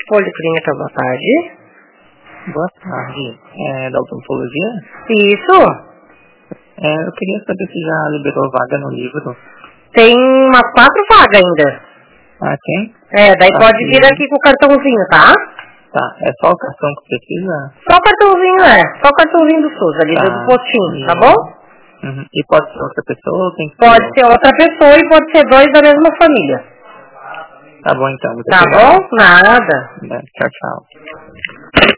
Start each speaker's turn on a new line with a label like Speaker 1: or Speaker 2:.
Speaker 1: Policlínica, boa tarde.
Speaker 2: Boa tarde. É da odontologia?
Speaker 1: Isso.
Speaker 2: Eu queria saber se já liberou vaga no livro.
Speaker 1: Tem umas 4 vagas ainda.
Speaker 2: Ah, tem?
Speaker 1: Daí pode vir aqui com o cartãozinho, tá?
Speaker 2: Tá, é só o cartão que precisa?
Speaker 1: Só o cartãozinho, só o cartãozinho do SUS, ali do postinho, tá bom?
Speaker 2: Uhum. E pode ser outra pessoa ou tem que
Speaker 1: Pode ser outra pessoa e pode ser 2 da mesma família.
Speaker 2: Tá bom então.
Speaker 1: Tá bom? Nada.
Speaker 2: Tchau, tchau.